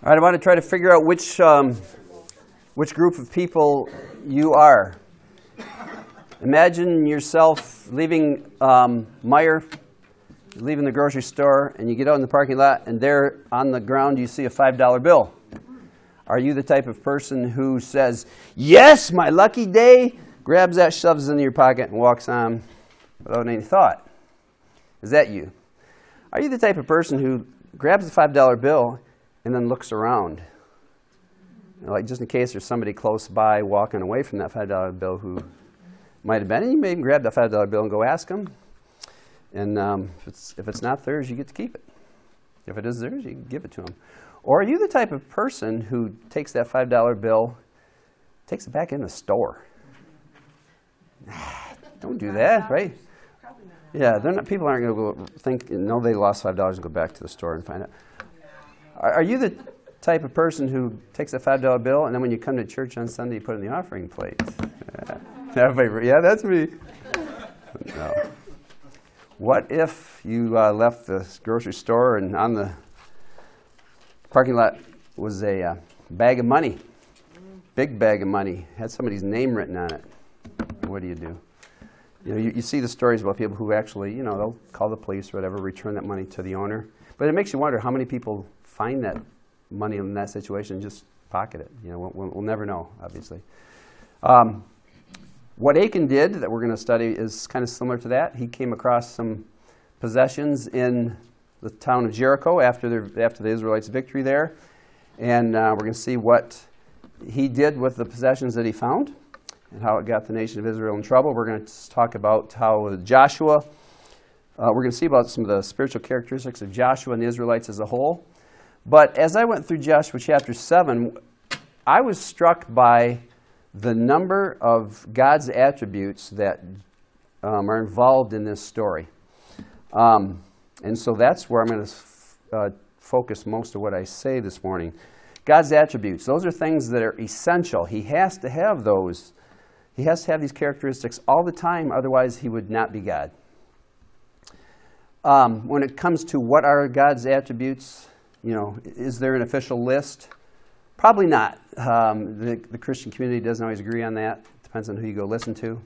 All right, I want to try to figure out which group of people you are. Imagine yourself leaving Meijer, leaving the grocery store, and you get out in the parking lot, and there on the ground you see a $5 bill. Are you the type of person who says, "Yes, my lucky day," grabs that, shoves it into your pocket, and walks on without any thought? Is that you? Are you the type of person who grabs the $5 bill and then looks around? Like, just in case there's somebody close by walking away from that $5 bill who might have been, and you may even grab that $5 bill and go ask them. And if it's not theirs, you get to keep it. If it is theirs, you can give it to them. Or are you the type of person who takes that $5 bill, takes it back in the store? Don't do that, right? Yeah, people aren't going to go think, no, they lost $5 and go back to the store and find out. Are you the type of person who takes a $5 bill and then when you come to church on Sunday, you put it in the offering plate? Yeah, that's me. No. What if you left the grocery store and on the parking lot was a bag of money, big bag of money, had somebody's name written on it? What do? You see the stories about people who actually, they'll call the police or whatever, return that money to the owner. But it makes you wonder how many people find that money in that situation and just pocket it. We'll never know, obviously. What Achan did that we're going to study is kind of similar to that. He came across some possessions in the town of Jericho after the Israelites' victory there. And we're going to see what he did with the possessions that he found and how it got the nation of Israel in trouble. We're going to talk about how Joshua, we're going to see about some of the spiritual characteristics of Joshua and the Israelites as a whole. But as I went through Joshua chapter 7, I was struck by the number of God's attributes that are involved in this story. And so that's where I'm going to focus most of what I say this morning. God's attributes, those are things that are essential. He has to have those. He has to have these characteristics all the time, otherwise he would not be God. When it comes to what are God's attributes, is there an official list? Probably not. The Christian community doesn't always agree on that. Depends on who you go listen to.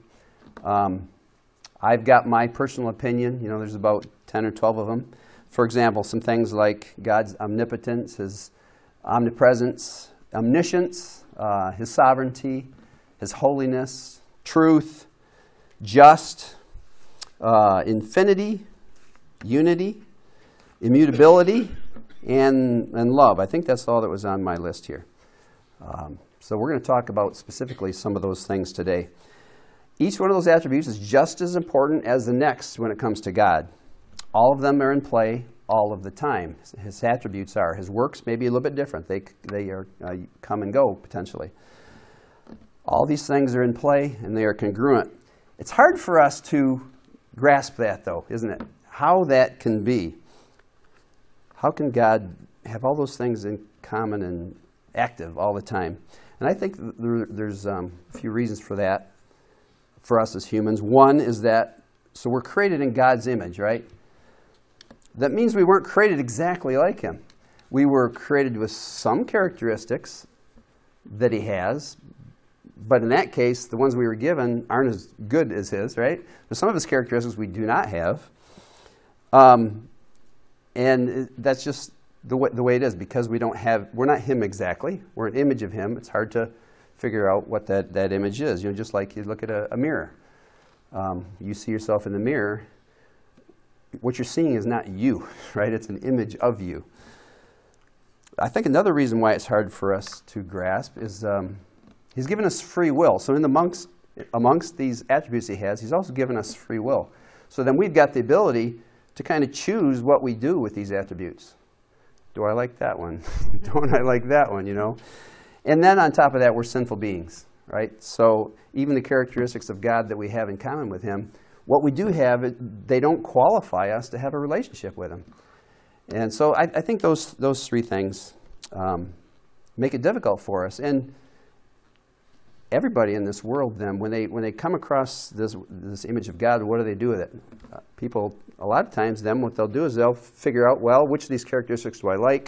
I've got my personal opinion. There's about 10 or 12 of them. For example, some things like God's omnipotence, His omnipresence, omniscience, His sovereignty, His holiness, truth, just, infinity, unity, immutability, and love. I think that's all that was on my list here. So we're going to talk about specifically some of those things today. Each one of those attributes is just as important as the next when it comes to God. All of them are in play all of the time. His attributes are. His works may be a little bit different. They are come and go, potentially. All these things are in play, and they are congruent. It's hard for us to grasp that, though, isn't it? How that can be. How can God have all those things in common and active all the time? And I think there's a few reasons for that for us as humans. One is that, so we're created in God's image, right? That means we weren't created exactly like Him. We were created with some characteristics that He has, but in that case, the ones we were given aren't as good as His, right? There's some of His characteristics we do not have. And that's just the way it is, because we're not Him exactly. We're an image of Him. It's hard to figure out what that image is. Just like you look at a mirror. You see yourself in the mirror. What you're seeing is not you, right? It's an image of you. I think another reason why it's hard for us to grasp is He's given us free will. So amongst these attributes He has, He's also given us free will. So then we've got the ability to kind of choose what we do with these attributes. Do I like that one? Don't I like that one, And then on top of that, we're sinful beings, right? So even the characteristics of God that we have in common with Him, what we do have, they don't qualify us to have a relationship with Him. And so I think those three things make it difficult for us. And everybody in this world, then, when they come across this image of God, what do they do with it? People, a lot of times, then, what they'll do is they'll figure out, well, which of these characteristics do I like?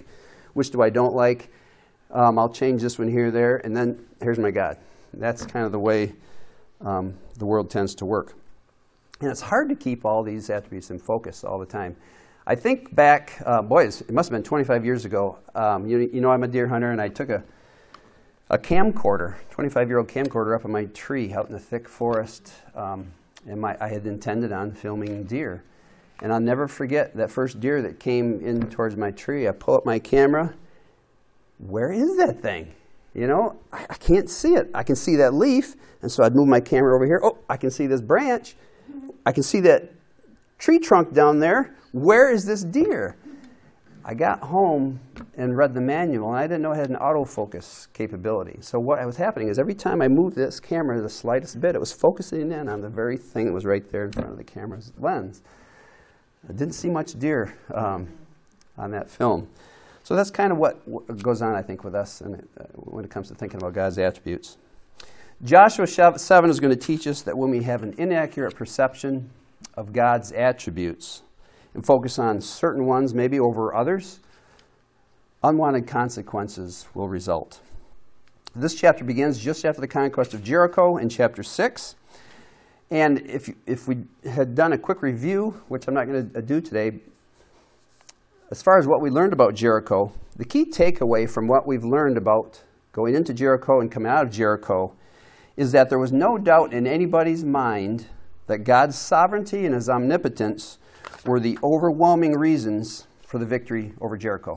which do I don't like. I'll change this one here, there, and then here's my God. That's kind of the way the world tends to work. And it's hard to keep all these attributes in focus all the time. I think back, it must have been 25 years ago. You know I'm a deer hunter, and I took a camcorder, 25-year-old camcorder up in my tree out in the thick forest, and I had intended on filming deer. And I'll never forget that first deer that came in towards my tree. I pull up my camera. Where is that thing? You know, I can't see it. I can see that leaf, and so I'd move my camera over here. Oh, I can see this branch. I can see that tree trunk down there. Where is this deer? I got home and read the manual, and I didn't know it had an autofocus capability. So what was happening is every time I moved this camera the slightest bit, it was focusing in on the very thing that was right there in front of the camera's lens. I didn't see much deer on that film. So that's kind of what goes on, I think, with us when it comes to thinking about God's attributes. Joshua 7 is going to teach us that when we have an inaccurate perception of God's attributes and focus on certain ones, maybe over others, unwanted consequences will result. This chapter begins just after the conquest of Jericho in chapter 6. And if we had done a quick review, which I'm not going to do today, as far as what we learned about Jericho, the key takeaway from what we've learned about going into Jericho and coming out of Jericho is that there was no doubt in anybody's mind that God's sovereignty and His omnipotence were the overwhelming reasons for the victory over Jericho.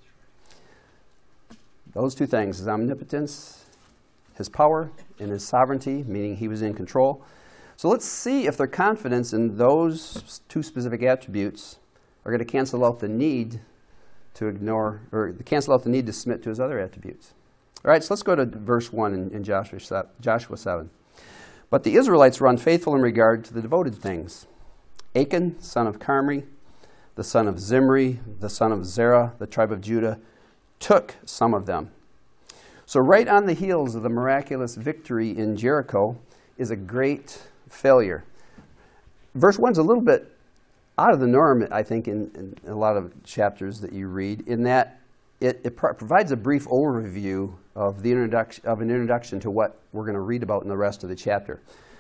Those two things, His omnipotence, His power, and His sovereignty, meaning He was in control. So let's see if their confidence in those two specific attributes are going to cancel out the need to ignore, or cancel out the need to submit to His other attributes. All right, so let's go to verse 1 in Joshua 7. But the Israelites were unfaithful in regard to the devoted things. Achan, son of Carmi, the son of Zimri, the son of Zerah, the tribe of Judah, took some of them. So right on the heels of the miraculous victory in Jericho is a great failure. Verse 1 is a little bit out of the norm, I think, in a lot of chapters that you read, in that it provides a brief overview of an introduction to what we're going to read about in the rest of the chapter.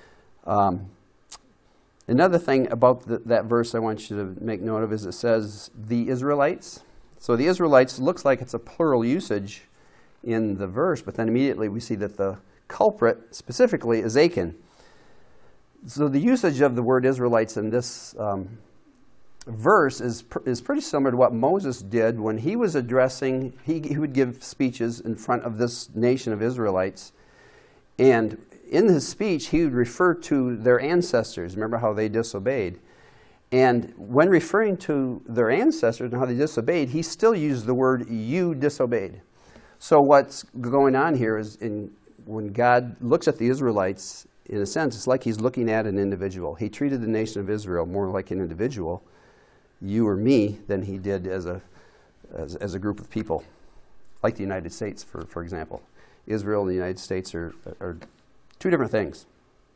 Another thing about that verse I want you to make note of is it says the Israelites. So the Israelites looks like it's a plural usage in the verse, but then immediately we see that the culprit specifically is Achan. So the usage of the word Israelites in this verse is pretty similar to what Moses did when he was addressing, he would give speeches in front of this nation of Israelites. And in his speech, he would refer to their ancestors. Remember how they disobeyed. And when referring to their ancestors and how they disobeyed, he still used the word you disobeyed. So what's going on here is when God looks at the Israelites, in a sense, it's like He's looking at an individual. He treated the nation of Israel more like an individual, you or me, than He did as a group of people, like the United States, for example. Israel and the United States are two different things.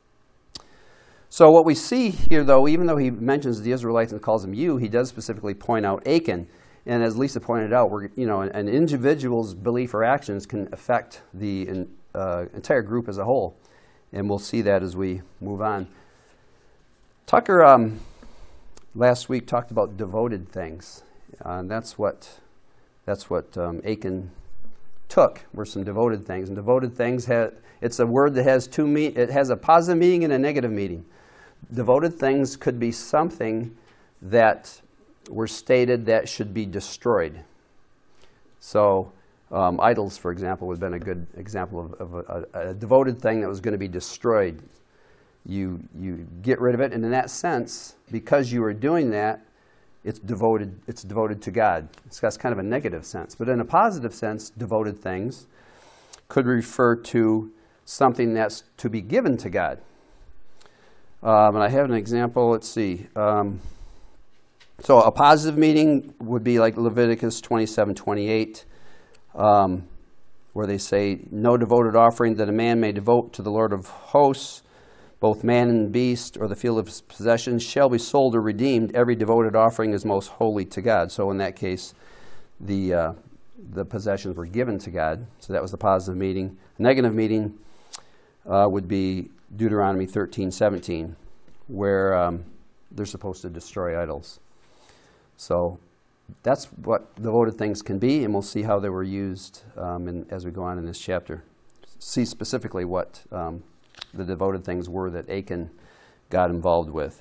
So what we see here, though, even though he mentions the Israelites and calls them you, he does specifically point out Achan. And as Lisa pointed out, an individual's belief or actions can affect the entire group as a whole. And we'll see that as we move on. Tucker last week talked about devoted things. And that's what Achan took, were some devoted things. And devoted things, it's a word that has it has a positive meaning and a negative meaning. Devoted things could be something that were stated that should be destroyed. So idols, for example, would have been a good example of a devoted thing that was going to be destroyed. You get rid of it, and in that sense, because you are doing that, it's devoted to God. That's kind of a negative sense. But in a positive sense, devoted things could refer to something that's to be given to God. And I have an example. Let's see. So a positive meaning would be like Leviticus 27:28, where they say, no devoted offering that a man may devote to the Lord of hosts, both man and beast, or the field of his possessions, shall be sold or redeemed. Every devoted offering is most holy to God. So in that case, the the possessions were given to God. So that was the positive meaning. A negative meaning would be Deuteronomy 13:17, where they're supposed to destroy idols. So that's what devoted things can be, and we'll see how they were used as we go on in this chapter. See specifically what the devoted things were that Achan got involved with.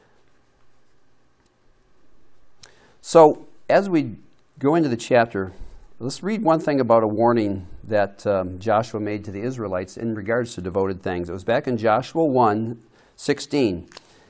So as we go into the chapter, let's read one thing about a warning that Joshua made to the Israelites in regards to devoted things. It was back in Joshua 1:16.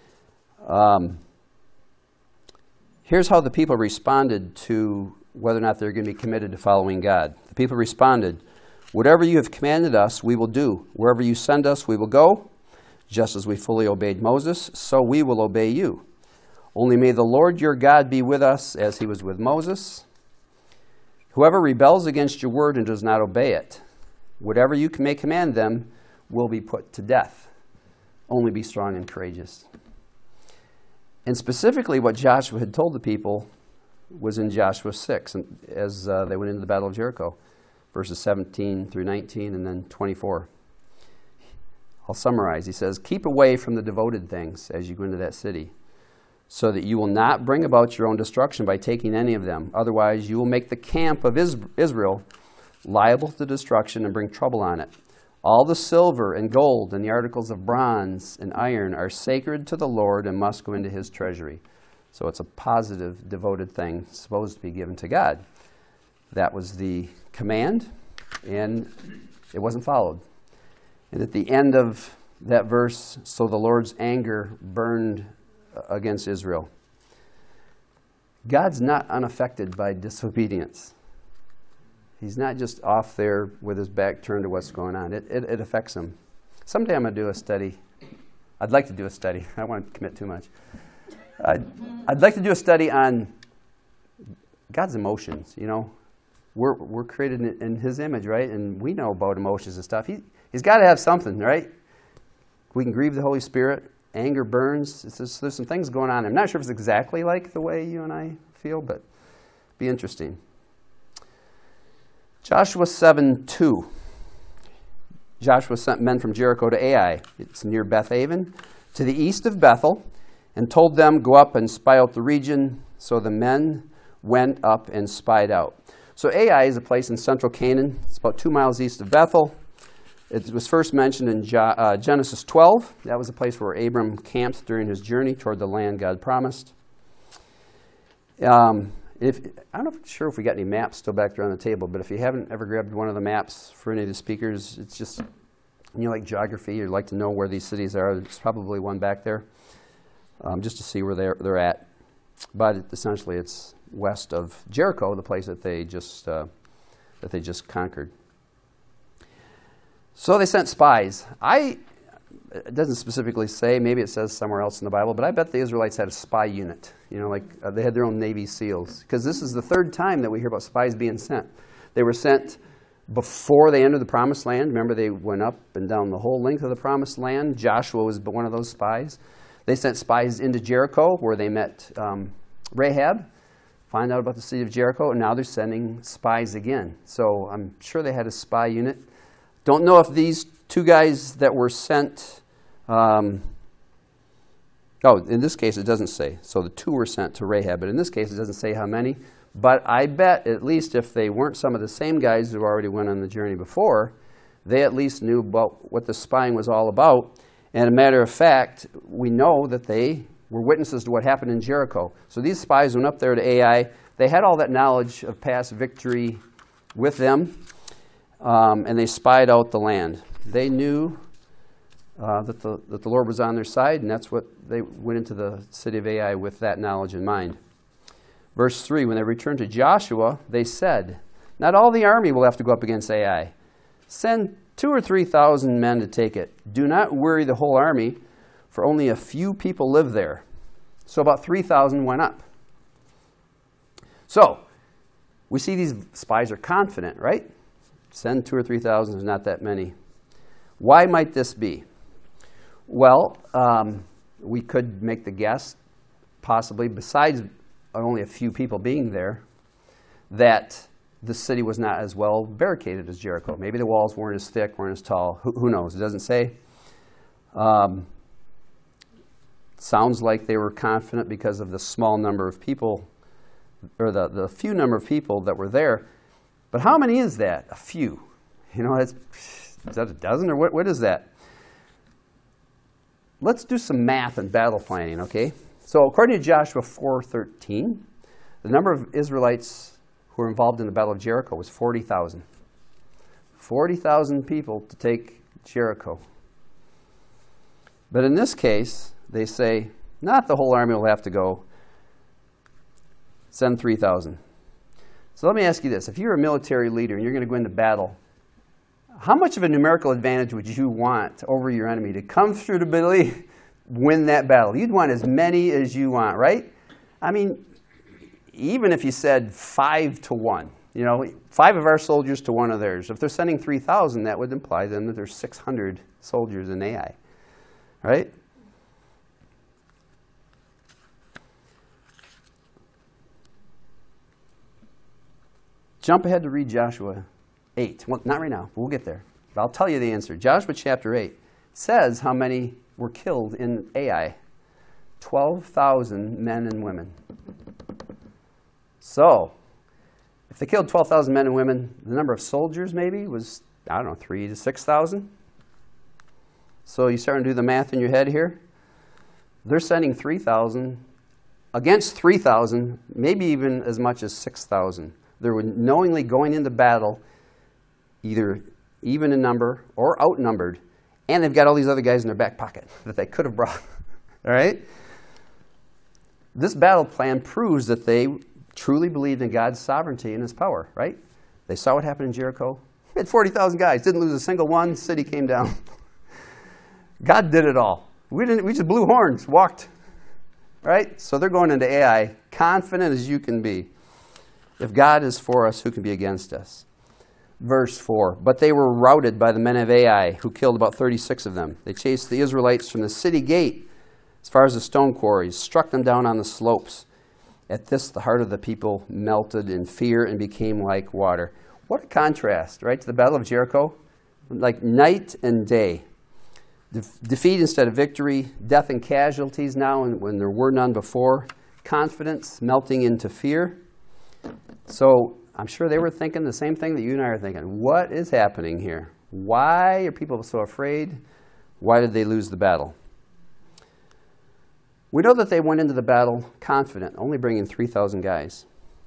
Here's how the people responded to whether or not they're going to be committed to following God. The people responded, "Whatever you have commanded us, we will do. Wherever you send us, we will go. Just as we fully obeyed Moses, so we will obey you. Only may the Lord your God be with us as he was with Moses. Whoever rebels against your word and does not obey it, whatever you may command them, will be put to death. Only be strong and courageous." And specifically what Joshua had told the people was in Joshua 6, as they went into the Battle of Jericho, verses 17 through 19 and then 24. I'll summarize. He says, "Keep away from the devoted things as you go into that city, so that you will not bring about your own destruction by taking any of them. Otherwise, you will make the camp of Israel liable to destruction and bring trouble on it. All the silver and gold and the articles of bronze and iron are sacred to the Lord and must go into his treasury." So it's a positive, devoted thing supposed to be given to God. That was the command, and it wasn't followed. And at the end of that verse, so the Lord's anger burned against Israel. God's not unaffected by disobedience. He's not just off there with his back turned to what's going on. It affects him. Someday I'm going to do a study. I'd like to do a study. I don't want to commit too much. I'd like to do a study on God's emotions. You know, we're created in his image, right? And we know about emotions and stuff. He's got to have something, right? We can grieve the Holy Spirit. Anger burns. There's some things going on. I'm not sure if it's exactly like the way you and I feel, but it'd be interesting. Joshua 7:2. Joshua sent men from Jericho to Ai. It's near Beth-aven, to the east of Bethel, and told them, "Go up and spy out the region." So the men went up and spied out. So Ai is a place in central Canaan. It's about 2 miles east of Bethel. It was first mentioned in Genesis 12. That was a place where Abram camped during his journey toward the land God promised. I'm not sure if we got any maps still back there on the table, but if you haven't ever grabbed one of the maps for any of the speakers, it's just, you like geography, you'd like to know where these cities are, there's probably one back there, just to see where they're at. But essentially it's west of Jericho, the place that they just conquered. So they sent spies. It doesn't specifically say, maybe it says somewhere else in the Bible, but I bet the Israelites had a spy unit. You know, like they had their own Navy SEALs. Because this is the third time that we hear about spies being sent. They were sent before they entered the Promised Land. Remember, they went up and down the whole length of the Promised Land. Joshua was one of those spies. They sent spies into Jericho, where they met Rahab, find out about the city of Jericho, and now they're sending spies again. So I'm sure they had a spy unit. Don't know if these two guys that were sent, in this case it doesn't say. So the two were sent to Rahab, but in this case it doesn't say how many. But I bet at least if they weren't some of the same guys who already went on the journey before, they at least knew about what the spying was all about. And a matter of fact, we know that they were witnesses to what happened in Jericho. So these spies went up there to Ai. They had all that knowledge of past victory with them. And they spied out the land. They knew that the Lord was on their side, and that's what they went into the city of Ai with that knowledge in mind. Verse 3, when they returned to Joshua, they said, "Not all the army will have to go up against Ai. Send 2,000 or 3,000 men to take it. Do not worry the whole army, for only a few people live there." So about 3,000 went up. So we see these spies are confident, right? Send 2,000 or 3,000 is not that many. Why might this be? Well, we could make the guess, possibly, besides only a few people being there, that the city was not as well barricaded as Jericho. Maybe the walls weren't as thick, weren't as tall. Who knows? It doesn't say. Sounds like they were confident because of the small number of people, or the few number of people that were there. But how many is that? A few. You know, is that a dozen, or what is that? Let's do some math and battle planning, okay? So according to Joshua 4:13, the number of Israelites who were involved in the Battle of Jericho was 40,000. 40,000 people to take Jericho. But in this case, they say, not the whole army will have to go. Send 3,000. So let me ask you this. If you're a military leader and you're going to go into battle, how much of a numerical advantage would you want over your enemy to comfortably win that battle? You'd want as many as you want, right? I mean, even if you said 5-1, you know, 5 of our soldiers to 1 of theirs. If they're sending 3,000, that would imply then that there's 600 soldiers in Ai, right? Jump ahead to read Joshua 8. Well, not right now. We'll get there. But I'll tell you the answer. Joshua chapter 8 says how many were killed in Ai. 12,000 men and women. So, if they killed 12,000 men and women, the number of soldiers maybe was, I don't know, 3,000 to 6,000. So you start to do the math in your head here. They're sending 3,000 against 3,000, maybe even as much as 6,000. They were knowingly going into battle, either even in number or outnumbered, and they've got all these other guys in their back pocket that they could have brought. All right? This battle plan proves that they truly believed in God's sovereignty and His power, right? They saw what happened in Jericho. They had 40,000 guys, didn't lose a single one, city came down. God did it all. We just blew horns, walked, right? So they're going into Ai, confident as you can be. If God is for us, who can be against us? Verse 4, but they were routed by the men of Ai, who killed about 36 of them. They chased the Israelites from the city gate as far as the stone quarries, struck them down on the slopes. At this, the heart of the people melted in fear and became like water. What a contrast, right, to the Battle of Jericho? Like night and day. Defeat instead of victory, death and casualties now when there were none before, confidence melting into fear. So I'm sure they were thinking the same thing that you and I are thinking. What is happening here? Why are people so afraid? Why did they lose the battle? We know that they went into the battle confident, only bringing 3,000 guys.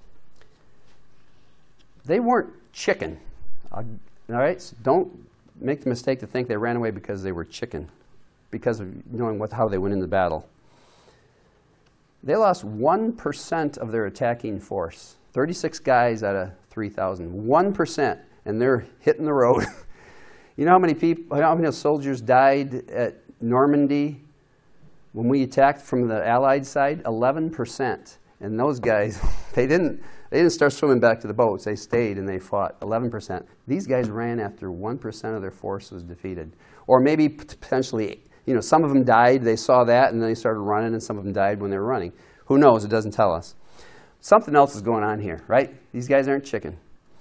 They weren't chicken. All right? So don't make the mistake to think they ran away because they were chicken, because of knowing how they went into battle. They lost 1% of their attacking force. 36 guys out of 3,000. 1%, and they're hitting the road. You know how many soldiers died at Normandy when we attacked from the Allied side? 11%. And those guys, they didn't start swimming back to the boats. They stayed and they fought. 11%. These guys ran after 1% of their force was defeated. Or maybe potentially, some of them died. They saw that and then they started running, and some of them died when they were running. Who knows? It doesn't tell us. Something else is going on here, right? These guys aren't chicken.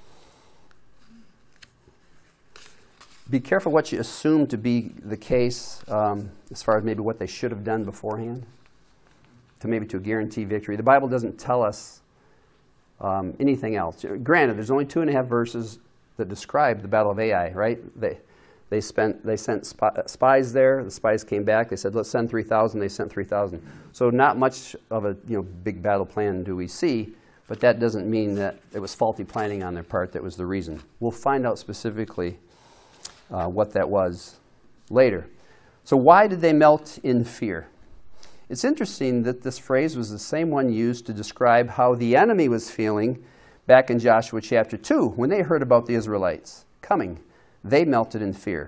Be careful what you assume to be the case as far as maybe what they should have done beforehand to guarantee victory. The Bible doesn't tell us anything else. Granted, there's only 2.5 verses that describe the Battle of Ai, right? They sent spies there. The spies came back. They said, let's send 3,000. They sent 3,000. So not much of a big battle plan do we see, but that doesn't mean that it was faulty planning on their part that was the reason. We'll find out specifically what that was later. So why did they melt in fear? It's interesting that this phrase was the same one used to describe how the enemy was feeling back in Joshua chapter 2 when they heard about the Israelites coming. They melted in fear.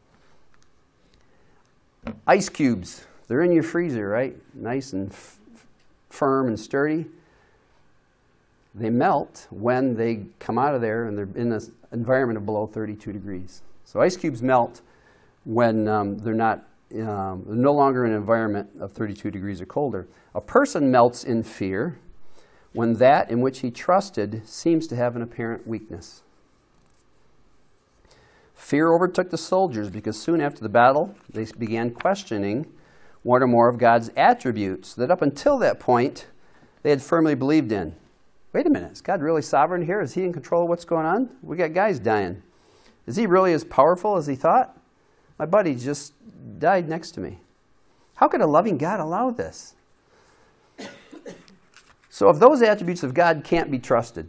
Ice cubes, they're in your freezer, right? Nice and firm and sturdy. They melt when they come out of there and they're in an environment of below 32 degrees. So ice cubes melt when they're no longer in an environment of 32 degrees or colder. A person melts in fear when that in which he trusted seems to have an apparent weakness. Fear overtook the soldiers because soon after the battle, they began questioning one or more of God's attributes that up until that point, they had firmly believed in. Wait a minute, is God really sovereign here? Is he in control of what's going on? We got guys dying. Is he really as powerful as he thought? My buddy just died next to me. How could a loving God allow this? So if those attributes of God can't be trusted,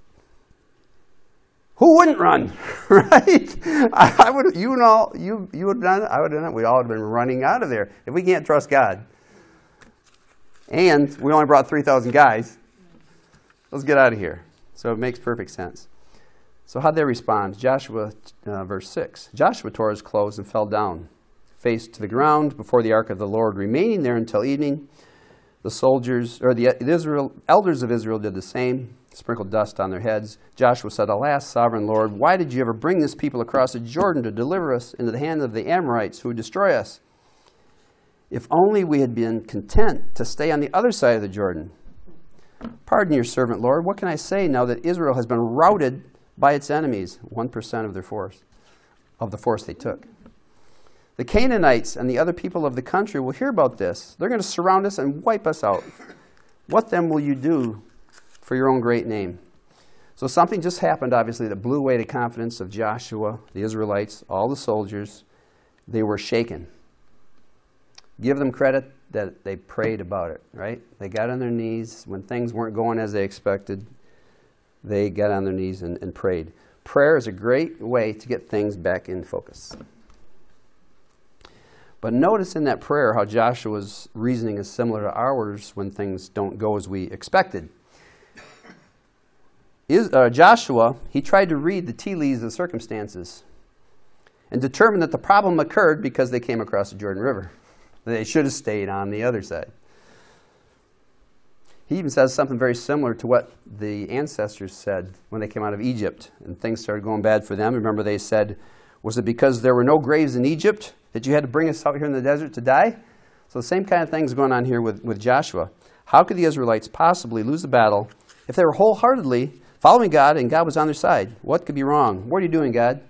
who wouldn't run, right? I would, you would have done it, I would have done it. We all would have been running out of there if we can't trust God. And we only brought 3,000 guys. Let's get out of here. So it makes perfect sense. So how'd they respond? Joshua, verse 6. Joshua tore his clothes and fell down, face to the ground before the ark of the Lord, remaining there until evening. The soldiers, or the elders of Israel did the same, sprinkled dust on their heads. Joshua said, Alas, sovereign Lord, why did you ever bring this people across the Jordan to deliver us into the hand of the Amorites who would destroy us? If only we had been content to stay on the other side of the Jordan. Pardon your servant, Lord. What can I say now that Israel has been routed by its enemies, 1% of their force, of the force they took? The Canaanites and the other people of the country will hear about this. They're going to surround us and wipe us out. What then will you do for your own great name? So something just happened, obviously, that blew away the confidence of Joshua, the Israelites, all the soldiers. They were shaken. Give them credit that they prayed about it, right? They got on their knees when things weren't going as they expected. They got on their knees and prayed. Prayer is a great way to get things back in focus. But notice in that prayer how Joshua's reasoning is similar to ours when things don't go as we expected. Joshua, he tried to read the tea leaves of the circumstances and determined that the problem occurred because they came across the Jordan River. They should have stayed on the other side. He even says something very similar to what the ancestors said when they came out of Egypt and things started going bad for them. Remember they said, was it because there were no graves in Egypt that you had to bring us out here in the desert to die? So the same kind of thing is going on here with Joshua. How could the Israelites possibly lose the battle if they were wholeheartedly following God and God was on their side? What could be wrong? What are you doing, God?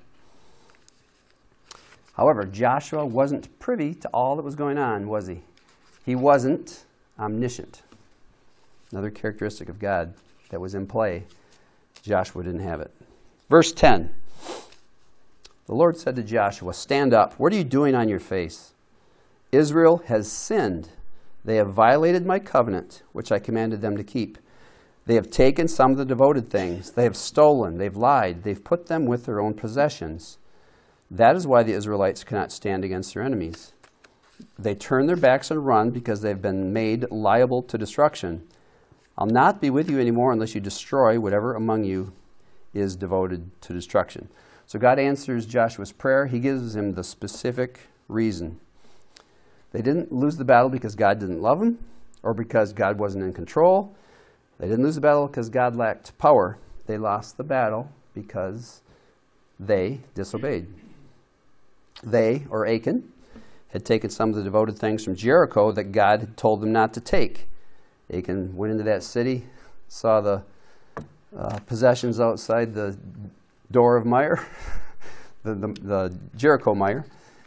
However, Joshua wasn't privy to all that was going on, was he? He wasn't omniscient. Another characteristic of God that was in play. Joshua didn't have it. Verse 10. The Lord said to Joshua, Stand up. What are you doing on your face? Israel has sinned. They have violated my covenant, which I commanded them to keep. They have taken some of the devoted things. They have stolen. They've lied. They've put them with their own possessions. That is why the Israelites cannot stand against their enemies. They turn their backs and run because they've been made liable to destruction. I'll not be with you anymore unless you destroy whatever among you is devoted to destruction. So God answers Joshua's prayer. He gives him the specific reason. They didn't lose the battle because God didn't love them or because God wasn't in control. They didn't lose the battle because God lacked power. They lost the battle because they disobeyed. They, or Achan, had taken some of the devoted things from Jericho that God had told them not to take. Achan went into that city, saw the possessions outside the door of Meir, the Jericho Meir,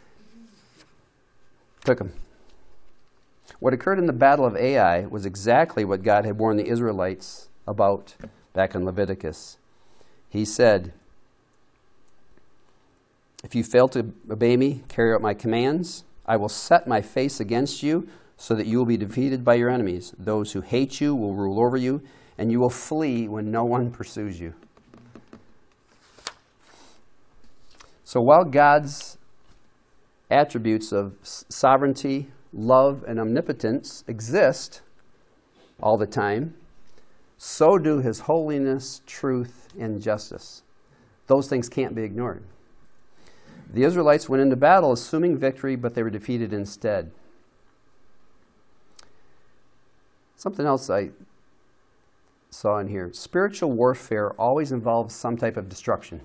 took them. What occurred in the Battle of Ai was exactly what God had warned the Israelites about back in Leviticus. He said, If you fail to obey me, carry out my commands, I will set my face against you so that you will be defeated by your enemies. Those who hate you will rule over you, and you will flee when no one pursues you. So while God's attributes of sovereignty, love, and omnipotence exist all the time, so do his holiness, truth, and justice. Those things can't be ignored. The Israelites went into battle assuming victory, but they were defeated instead. Something else I saw in here. Spiritual warfare always involves some type of destruction.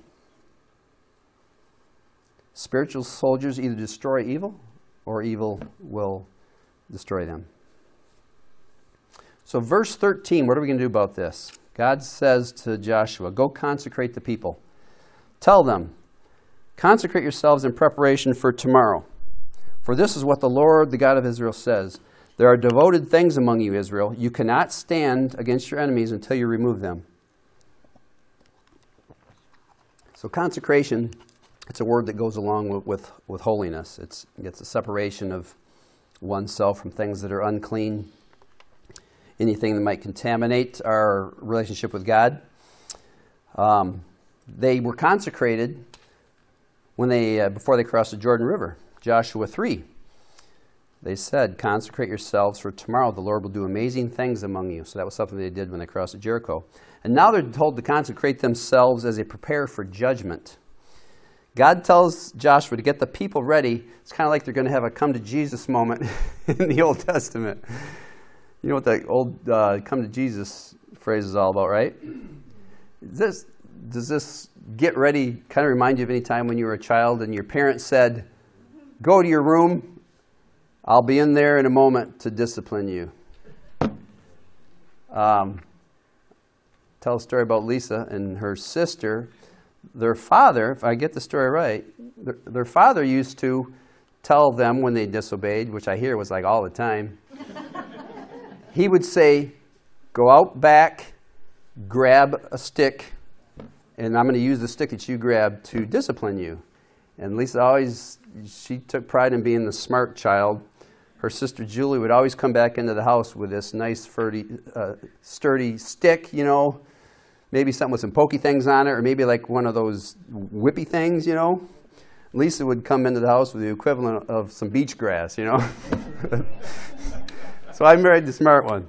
Spiritual soldiers either destroy evil or evil will destroy them. So verse 13, what are we going to do about this? God says to Joshua, go consecrate the people. Tell them, consecrate yourselves in preparation for tomorrow. For this is what the Lord, the God of Israel, says. There are devoted things among you, Israel. You cannot stand against your enemies until you remove them. So consecration, it's a word that goes along with holiness. It's a separation of oneself from things that are unclean, anything that might contaminate our relationship with God. They were consecrated when before they crossed the Jordan River. Joshua 3. They said, consecrate yourselves, for tomorrow the Lord will do amazing things among you. So that was something they did when they crossed Jericho. And now they're told to consecrate themselves as they prepare for judgment. God tells Joshua to get the people ready. It's kind of like they're going to have a come to Jesus moment in the Old Testament. You know what the old come to Jesus phrase is all about, right? Does this get ready kind of remind you of any time when you were a child and your parents said, go to your room, I'll be in there in a moment to discipline you. Tell a story about Lisa and her sister. Their father, if I get the story right, their father used to tell them when they disobeyed, which I hear was like all the time. He would say, go out back, grab a stick, and I'm going to use the stick that you grabbed to discipline you. And Lisa she took pride in being the smart child. Her sister Julie would always come back into the house with this nice, sturdy stick, you know, maybe something with some pokey things on it, or maybe like one of those whippy things, you know. Lisa would come into the house with the equivalent of some beach grass, you know. So I married the smart one.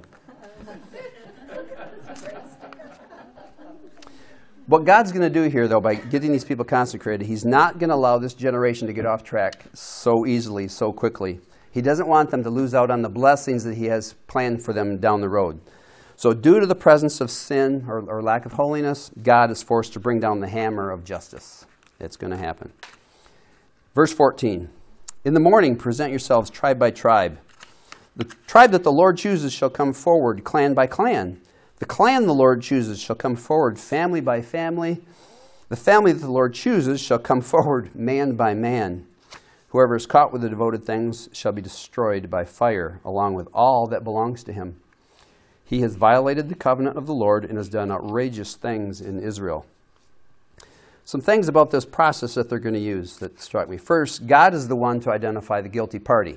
What God's going to do here, though, by getting these people consecrated, He's not going to allow this generation to get off track so easily, so quickly. He doesn't want them to lose out on the blessings that He has planned for them down the road. So due to the presence of sin or lack of holiness, God is forced to bring down the hammer of justice. It's going to happen. Verse 14, in the morning present yourselves tribe by tribe. The tribe that the Lord chooses shall come forward, clan by clan. The clan the Lord chooses shall come forward, family by family. The family that the Lord chooses shall come forward, man by man. Whoever is caught with the devoted things shall be destroyed by fire, along with all that belongs to him. He has violated the covenant of the Lord and has done outrageous things in Israel. Some things about this process that they're going to use that struck me. First, God is the one to identify the guilty party.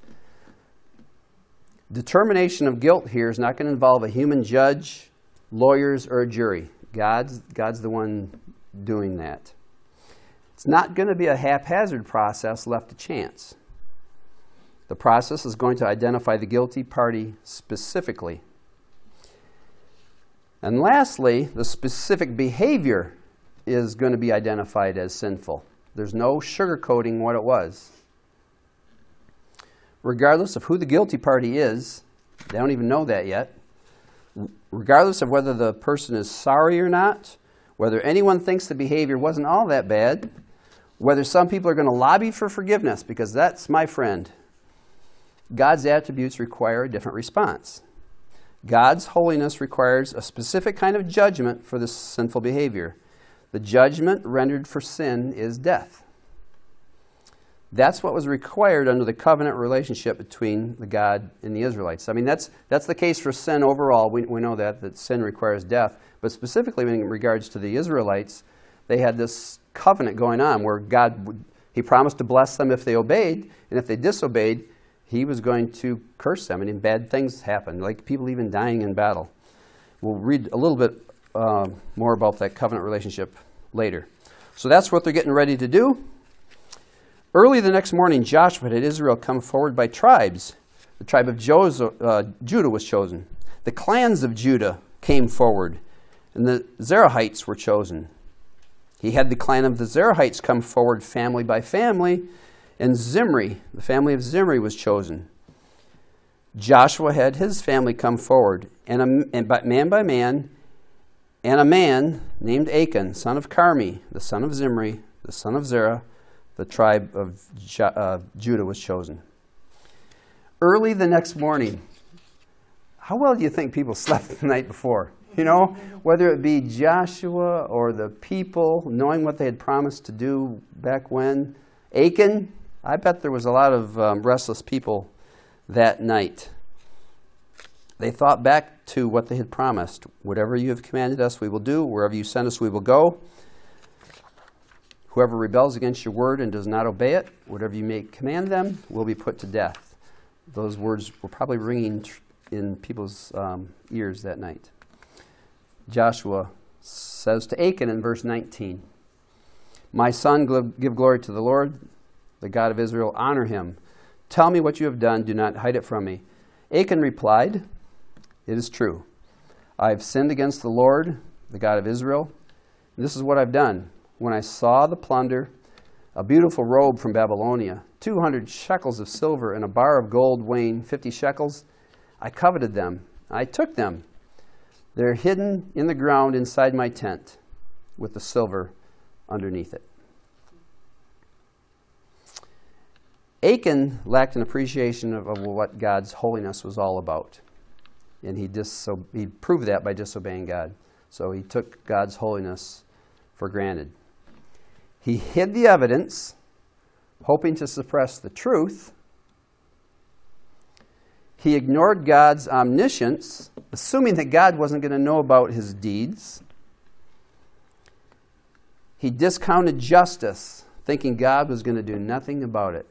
Determination of guilt here is not going to involve a human judge, lawyers, or a jury. God's the one doing that. It's not going to be a haphazard process left to chance. The process is going to identify the guilty party specifically. And lastly, the specific behavior is going to be identified as sinful. There's no sugarcoating what it was. Regardless of who the guilty party is, they don't even know that yet. Regardless of whether the person is sorry or not, whether anyone thinks the behavior wasn't all that bad, whether some people are going to lobby for forgiveness, because that's my friend. God's attributes require a different response. God's holiness requires a specific kind of judgment for this sinful behavior. The judgment rendered for sin is death. That's what was required under the covenant relationship between the God and the Israelites. I mean, that's the case for sin overall. We know that sin requires death. But specifically in regards to the Israelites, they had this covenant going on where He promised to bless them if they obeyed, and if they disobeyed, He was going to curse them, and bad things happened, like people even dying in battle. We'll read a little bit more about that covenant relationship later. So that's what they're getting ready to do. Early the next morning, Joshua had Israel come forward by tribes. The tribe of Judah was chosen. The clans of Judah came forward, and the Zerahites were chosen. He had the clan of the Zerahites come forward family by family, and Zimri, the family of Zimri, was chosen. Joshua had his family come forward, and man by man, and a man named Achan, son of Carmi, the son of Zimri, the son of Zerah, the tribe of Judah was chosen. Early the next morning, How well do you think people slept the night before? You know, whether it be Joshua or the people, knowing what they had promised to do back when. Achan, I bet there was a lot of restless people that night. They thought back to what they had promised. Whatever you have commanded us, we will do. Wherever you send us, we will go. Whoever rebels against your word and does not obey it, whatever you may command them, will be put to death. Those words were probably ringing in people's ears that night. Joshua says to Achan in verse 19, "My son, give glory to the Lord, the God of Israel. Honor him. Tell me what you have done. Do not hide it from me." Achan replied, "It is true. I have sinned against the Lord, the God of Israel. And this is what I've done. When I saw the plunder, a beautiful robe from Babylonia, 200 shekels of silver, and a bar of gold weighing 50 shekels, I coveted them. I took them. They're hidden in the ground inside my tent with the silver underneath it." Achan lacked an appreciation of what God's holiness was all about. And he proved that by disobeying God. So he took God's holiness for granted. He hid the evidence, hoping to suppress the truth. He ignored God's omniscience, assuming that God wasn't going to know about his deeds. He discounted justice, thinking God was going to do nothing about it.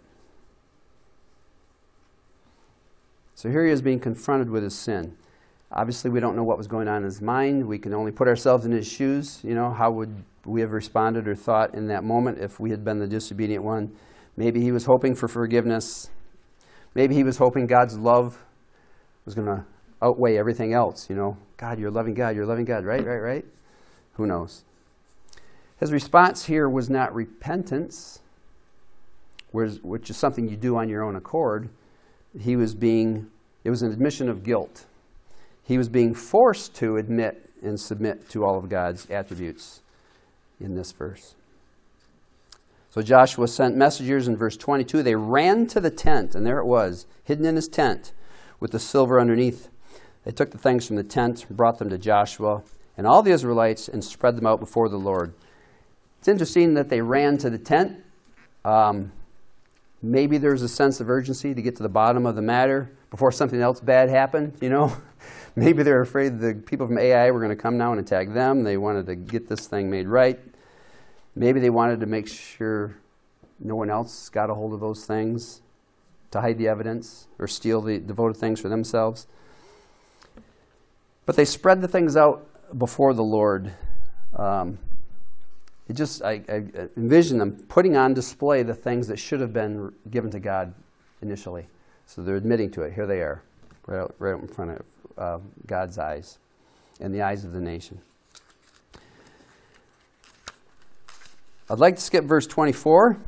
So here he is being confronted with his sin. Obviously, we don't know what was going on in his mind. We can only put ourselves in his shoes. You know, how would we have responded or thought in that moment if we had been the disobedient one? Maybe he was hoping for forgiveness. Maybe he was hoping God's love was going to outweigh everything else. You know, God, you're a loving God. You're a loving God, right? Who knows? His response here was not repentance, which is something you do on your own accord. It was an admission of guilt. He was being forced to admit and submit to all of God's attributes in this verse. So Joshua sent messengers in verse 22. They ran to the tent, and there it was, hidden in his tent with the silver underneath. They took the things from the tent, brought them to Joshua and all the Israelites, and spread them out before the Lord. It's interesting that they ran to the tent. Maybe there was a sense of urgency to get to the bottom of the matter before something else bad happened, you know. Maybe they're afraid the people from Ai were going to come now and attack them. They wanted to get this thing made right. Maybe they wanted to make sure no one else got a hold of those things to hide the evidence or steal the devoted things for themselves. But they spread the things out before the Lord. I envision them putting on display the things that should have been given to God initially. So they're admitting to it. Here they are, right out in front of God's eyes and the eyes of the nation. I'd like to skip verse 24.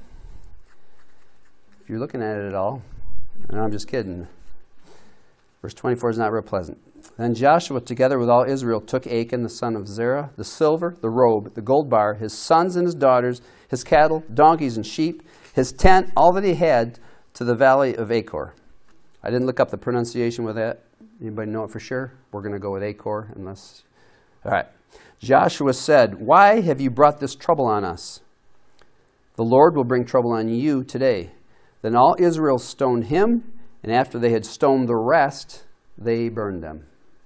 If you're looking at it at all. No, I'm just kidding. Verse 24 is not real pleasant. Then Joshua, together with all Israel, took Achan, the son of Zerah, the silver, the robe, the gold bar, his sons and his daughters, his cattle, donkeys, and sheep, his tent, all that he had, to the valley of Achor. I didn't look up the pronunciation with that. Anybody know it for sure? We're going to go with Achor unless... All right. Joshua said, "Why have you brought this trouble on us? The Lord will bring trouble on you today." Then all Israel stoned him, and after they had stoned the rest, they burned them.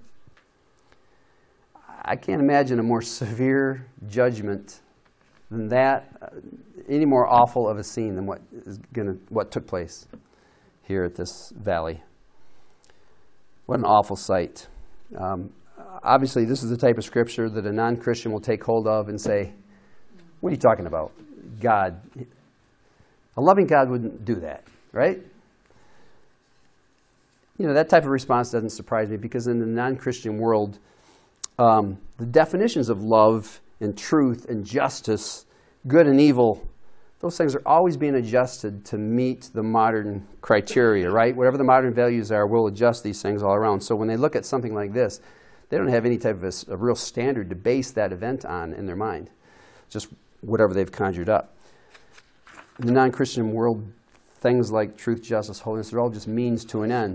I can't imagine a more severe judgment than that, any more awful of a scene than what took place here at this valley. What an awful sight. Obviously, this is the type of scripture that a non-Christian will take hold of and say, "What are you talking about? God, a loving God wouldn't do that, right?" You know, that type of response doesn't surprise me because in the non-Christian world, the definitions of love and truth and justice, good and evil, those things are always being adjusted to meet the modern criteria, right? Whatever the modern values are, we'll adjust these things all around. So when they look at something like this, they don't have any type of a real standard to base that event on in their mind. Just whatever they've conjured up. In the non-Christian world, things like truth, justice, holiness are all just means to an end.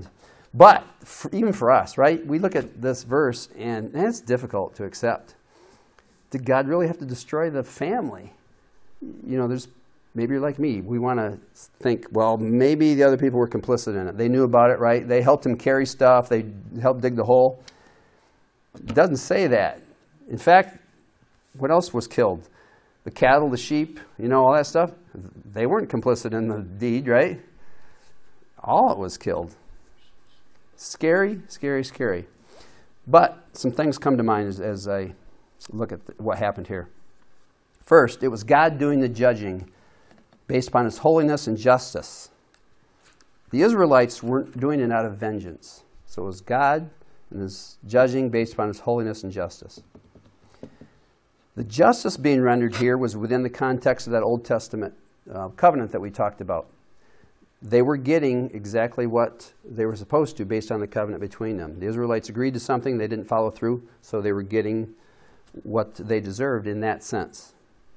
But even for us, right? We look at this verse and it's difficult to accept. Did God really have to destroy the family? You know, maybe you're like me. We want to think, well, maybe the other people were complicit in it. They knew about it, right? They helped him carry stuff. They helped dig the hole. It doesn't say that. In fact, what else was killed? The cattle, the sheep, all that stuff. They weren't complicit in the deed, right? All it was killed. Scary, scary, scary. But some things come to mind as I look at what happened here. First, it was God doing the judging based upon his holiness and justice. The Israelites weren't doing it out of vengeance. So it was God and his judging based upon his holiness and justice. The justice being rendered here was within the context of that Old Testament covenant that we talked about. They were getting exactly what they were supposed to based on the covenant between them. The Israelites agreed to something, they didn't follow through, so they were getting what they deserved in that sense.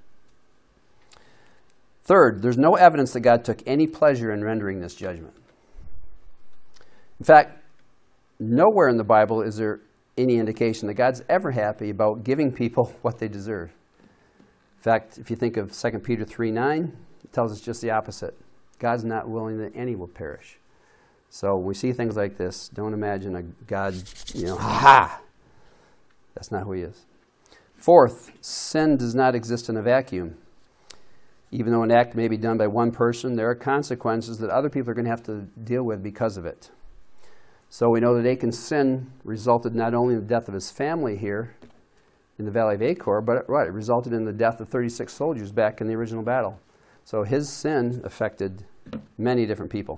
Third, there's no evidence that God took any pleasure in rendering this judgment. In fact, nowhere in the Bible is there any indication that God's ever happy about giving people what they deserve. In fact, if you think of 2 Peter 3:9, it tells us just the opposite. God's not willing that any will perish. So we see things like this. Don't imagine a God, ha! That's not who he is. Fourth, sin does not exist in a vacuum. Even though an act may be done by one person, there are consequences that other people are going to have to deal with because of it. So we know that Achan's sin resulted not only in the death of his family here in the Valley of Achor, but it resulted in the death of 36 soldiers back in the original battle. So his sin affected many different people.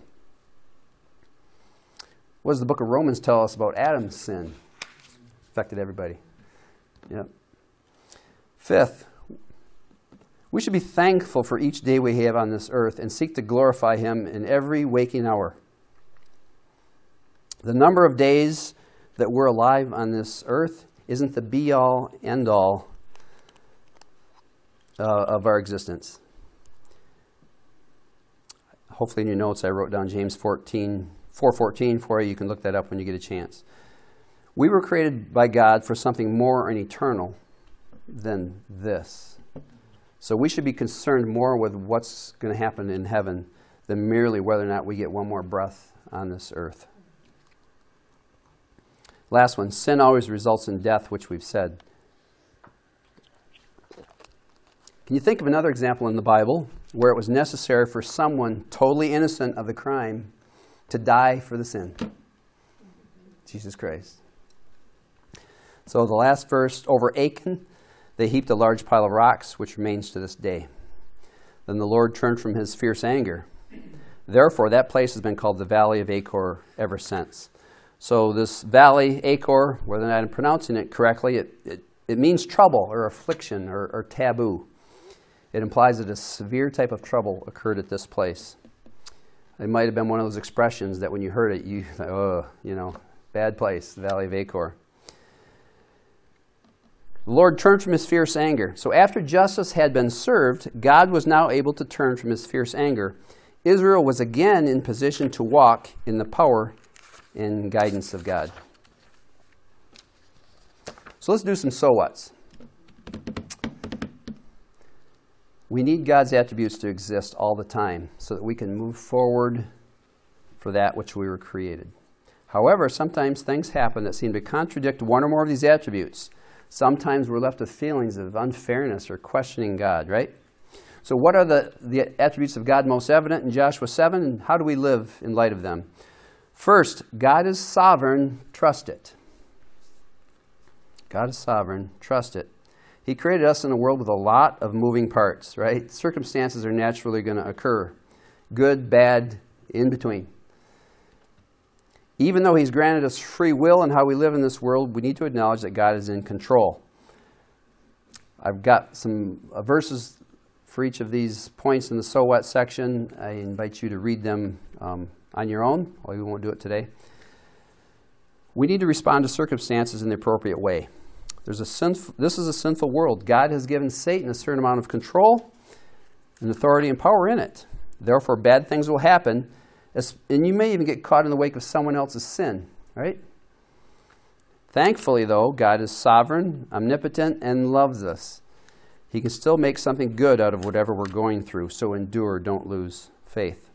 What does the book of Romans tell us about Adam's sin? Affected everybody. Yep. Fifth, we should be thankful for each day we have on this earth and seek to glorify him in every waking hour. The number of days that we're alive on this earth isn't the be-all, end-all of our existence. Hopefully in your notes I wrote down James 4:14 for you. You can look that up when you get a chance. We were created by God for something more and eternal than this. So we should be concerned more with what's going to happen in heaven than merely whether or not we get one more breath on this earth. Last one, sin always results in death, which we've said. Can you think of another example in the Bible where it was necessary for someone totally innocent of the crime to die for the sin? Jesus Christ. So the last verse, over Achan, they heaped a large pile of rocks, which remains to this day. Then the Lord turned from his fierce anger. Therefore, that place has been called the Valley of Achor ever since. So this valley, Achor, whether or not I'm pronouncing it correctly, it means trouble or affliction or taboo. It implies that a severe type of trouble occurred at this place. It might have been one of those expressions that when you heard it, you thought, bad place, the Valley of Achor. The Lord turned from his fierce anger. So after justice had been served, God was now able to turn from his fierce anger. Israel was again in position to walk in the power and guidance of God. So let's do some so whats. We need God's attributes to exist all the time so that we can move forward for that which we were created. However, sometimes things happen that seem to contradict one or more of these attributes. Sometimes we're left with feelings of unfairness or questioning God, right? So what are the attributes of God most evident in Joshua 7, and how do we live in light of them? First, God is sovereign, trust it. God is sovereign, trust it. He created us in a world with a lot of moving parts, right? Circumstances are naturally going to occur. Good, bad, in between. Even though he's granted us free will in how we live in this world, we need to acknowledge that God is in control. I've got some verses for each of these points in the so what section. I invite you to read them on your own, although we won't do it today. We need to respond to circumstances in the appropriate way. This is a sinful world. God has given Satan a certain amount of control and authority and power in it. Therefore, bad things will happen, And you may even get caught in the wake of someone else's sin, right? Thankfully, though, God is sovereign, omnipotent, and loves us. He can still make something good out of whatever we're going through, so endure, don't lose faith.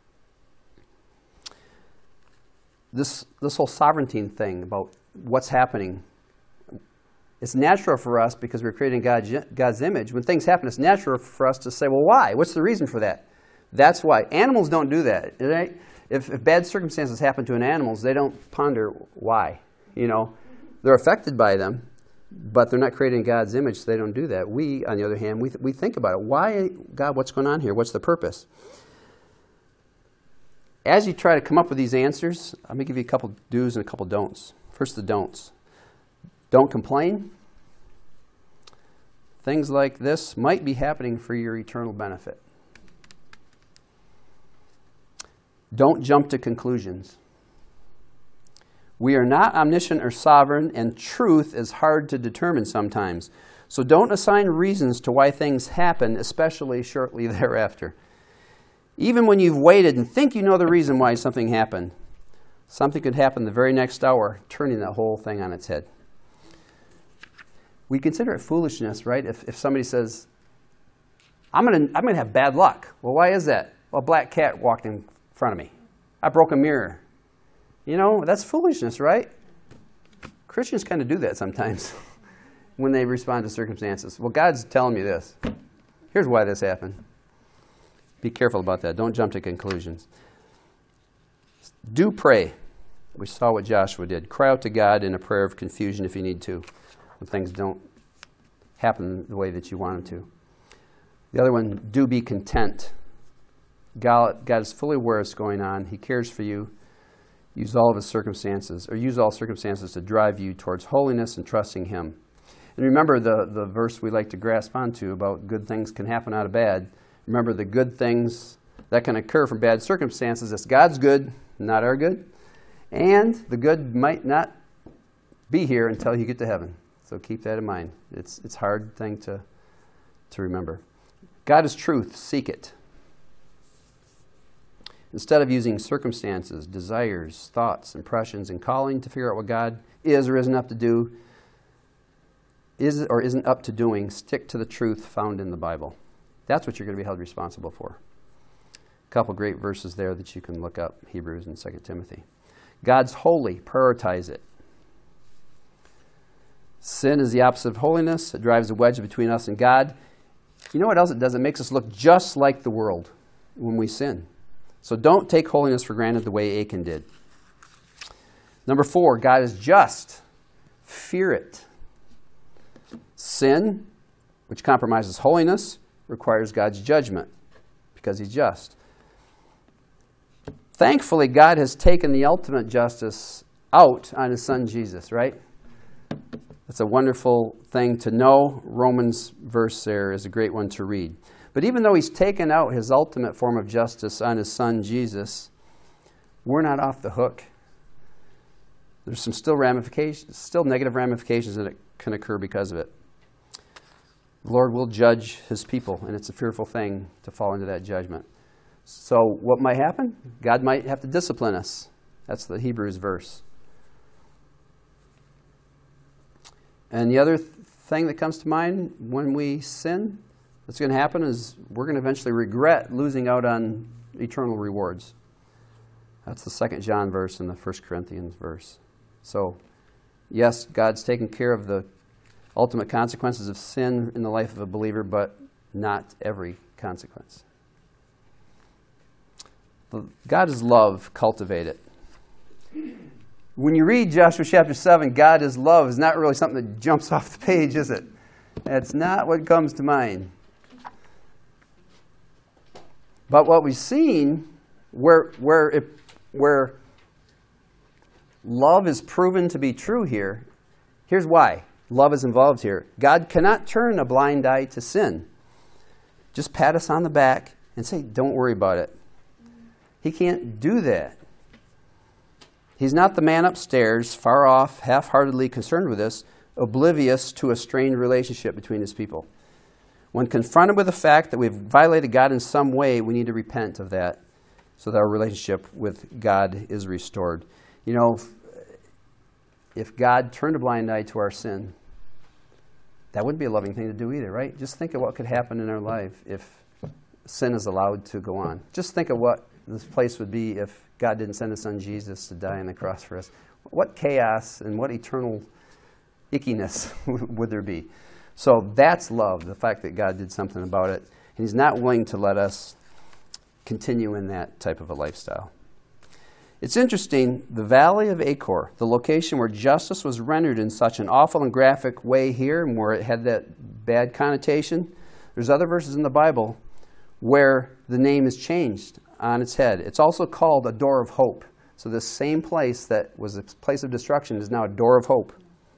This whole sovereignty thing about what's happening, it's natural for us because we're creating God's image. When things happen, it's natural for us to say, well, why? What's the reason for that? That's why. Animals don't do that, right? If bad circumstances happen to animals, they don't ponder why. You know, they're affected by them, but they're not creating God's image, so they don't do that. We, on the other hand, we think about it. Why, God, what's going on here? What's the purpose? As you try to come up with these answers, I'm going to give you a couple do's and a couple don'ts. First, the don'ts. Don't complain. Things like this might be happening for your eternal benefit. Don't jump to conclusions. We are not omniscient or sovereign, and truth is hard to determine sometimes. So don't assign reasons to why things happen, especially shortly thereafter. Even when you've waited and think you know the reason why something happened, something could happen the very next hour, turning that whole thing on its head. We consider it foolishness, right? If somebody says, I'm gonna have bad luck. Well, why is that? Well, a black cat walked in front of me. I broke a mirror. You know, that's foolishness, right? Christians kind of do that sometimes when they respond to circumstances. Well, God's telling me this. Here's why this happened. Be careful about that. Don't jump to conclusions. Do pray. We saw what Joshua did. Cry out to God in a prayer of confusion if you need to, when things don't happen the way that you want them to. The other one, do be content. God is fully aware of what's going on. He cares for you. Use all circumstances to drive you towards holiness and trusting Him. And remember the verse we like to grasp onto about good things can happen out of bad. Remember the good things that can occur from bad circumstances. It's God's good, not our good. And the good might not be here until you get to heaven. So keep that in mind. It's a hard thing to remember. God is truth. Seek it. Instead of using circumstances, desires, thoughts, impressions, and calling to figure out what God is or isn't up to do, isn't up to doing, stick to the truth found in the Bible. That's what you're going to be held responsible for. A couple great verses there that you can look up, Hebrews and 2 Timothy. God's holy, prioritize it. Sin is the opposite of holiness. It drives a wedge between us and God. You know what else it does? It makes us look just like the world when we sin. So don't take holiness for granted the way Achan did. Number 4, God is just. Fear it. Sin, which compromises holiness, requires God's judgment because He's just. Thankfully, God has taken the ultimate justice out on His Son Jesus, right? That's a wonderful thing to know. Romans verse there is a great one to read. But even though He's taken out His ultimate form of justice on His Son Jesus, we're not off the hook. There's some still negative ramifications that can occur because of it. The Lord will judge His people, and it's a fearful thing to fall into that judgment. So what might happen? God might have to discipline us. That's the Hebrews verse. And the other thing that comes to mind when we sin, what's going to happen is we're going to eventually regret losing out on eternal rewards. That's the 2 John verse and the 1 Corinthians verse. So, yes, God's taken care of the ultimate consequences of sin in the life of a believer, but not every consequence. God is love, cultivate it. When you read Joshua chapter 7, God is love is not really something that jumps off the page, is it? That's not what comes to mind. But what we've seen, where love is proven to be true here, here's why. Love is involved here. God cannot turn a blind eye to sin. Just pat us on the back and say, don't worry about it. He can't do that. He's not the man upstairs, far off, half-heartedly concerned with us, oblivious to a strained relationship between His people. When confronted with the fact that we've violated God in some way, we need to repent of that so that our relationship with God is restored. You know, if God turned a blind eye to our sin, that wouldn't be a loving thing to do either, right? Just think of what could happen in our life if sin is allowed to go on. Just think of what this place would be if God didn't send His Son Jesus to die on the cross for us. What chaos and what eternal ickiness would there be? So that's love, the fact that God did something about it. And He's not willing to let us continue in that type of a lifestyle. It's interesting, the Valley of Achor, the location where justice was rendered in such an awful and graphic way here, and where it had that bad connotation, there's other verses in the Bible where the name is changed on its head. It's also called a door of hope. So this same place that was a place of destruction is now a door of hope.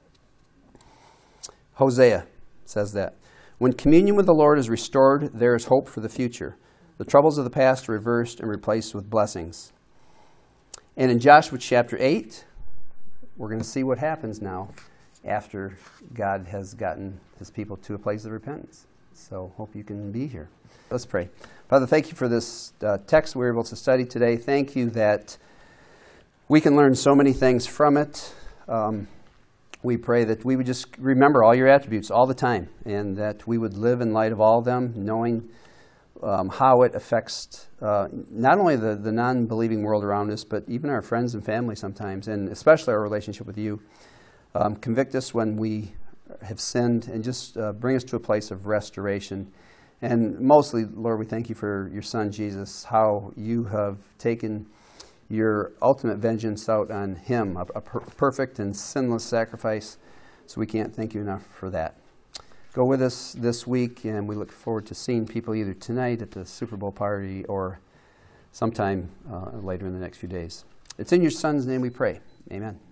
Hosea says that. When communion with the Lord is restored, there is hope for the future. The troubles of the past are reversed and replaced with blessings. And in Joshua chapter 8, we're going to see what happens now after God has gotten His people to a place of repentance. So hope you can be here. Let's pray. Father, thank you for this text we were able to study today. Thank you that we can learn so many things from it. We pray that we would just remember all your attributes all the time, and that we would live in light of all of them, knowing how it affects not only the non-believing world around us, but even our friends and family sometimes, and especially our relationship with you. Convict us when we have sinned, and just bring us to a place of restoration. And mostly, Lord, we thank you for your Son, Jesus, how you have taken your ultimate vengeance out on Him, a perfect and sinless sacrifice. So we can't thank you enough for that. Go with us this week, and we look forward to seeing people either tonight at the Super Bowl party or sometime later in the next few days. It's in your Son's name we pray. Amen.